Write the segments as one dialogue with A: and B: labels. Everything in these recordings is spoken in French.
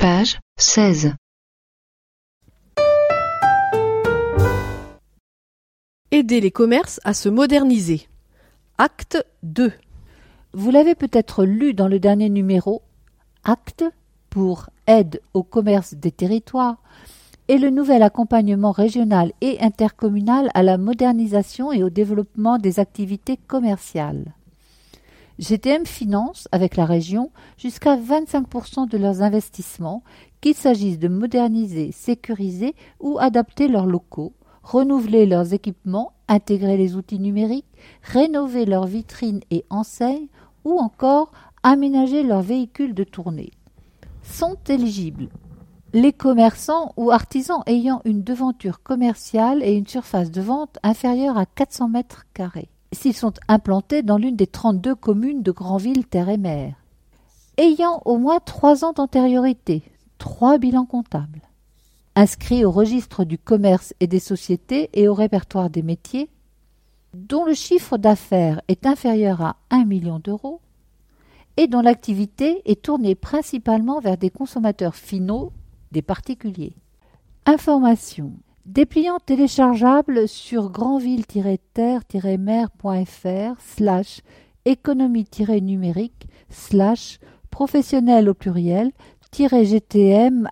A: Page 16.
B: Aider les commerces à se moderniser. Acte 2.
C: Vous l'avez peut-être lu dans le dernier numéro, Acte pour aide au commerce des territoires et le nouvel accompagnement régional et intercommunal à la modernisation et au développement des activités commerciales. GTM finance avec la région jusqu'à 25% de leurs investissements, qu'il s'agisse de moderniser, sécuriser ou adapter leurs locaux, renouveler leurs équipements, intégrer les outils numériques, rénover leurs vitrines et enseignes ou encore aménager leurs véhicules de tournée. Sont éligibles les commerçants ou artisans ayant une devanture commerciale et une surface de vente inférieure à 400 mètres carrés, s'ils sont implantés dans l'une des 32 communes de Granville Terre et Mer, ayant au moins 3 ans d'antériorité, 3 bilans comptables, inscrits au registre du commerce et des sociétés et au répertoire des métiers, dont le chiffre d'affaires est inférieur à 1 million d'euros et dont l'activité est tournée principalement vers des consommateurs finaux, des particuliers. Information. Dépliant téléchargeable sur granville-terre-mer.fr/économie-numérique/ professionnel au pluriel -GTM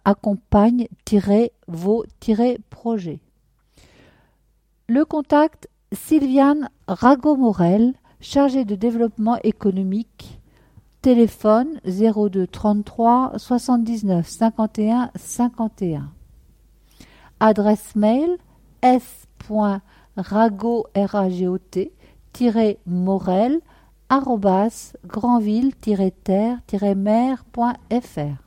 C: accompagne-vos-projets. Le contact Sylviane Rago-Morel, chargée de développement économique, téléphone 02 33 79 51 51. Adresse mail s.ragot-morel@granville-terre-mer.fr.